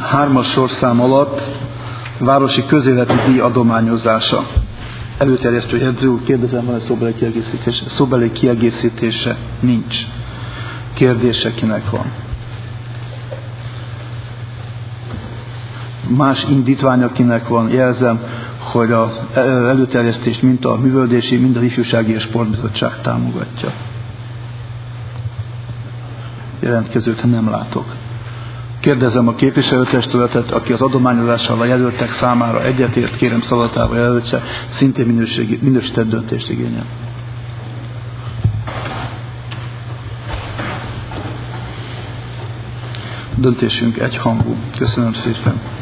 3-as sorszám alatt városi közéleti díj adományozása. Előterjesztő jegyző úr, kérdezem, van-e szóbeli kiegészítése? Szóbeli kiegészítése nincs. Kérdése kinek van? Más indítvány, akinek van, jelzem, hogy az előterjesztést mind a Művelődési, mind az Ifjúsági és Sportbizottság támogatja. Jelentkezőt nem látok. Kérdezem a képviselőtestületet, aki az adományozással a jelöltek számára egyetért, kérem szavazatával jelöltse, szintén minősített döntést igényel. Döntésünk egyhangú. Köszönöm szépen.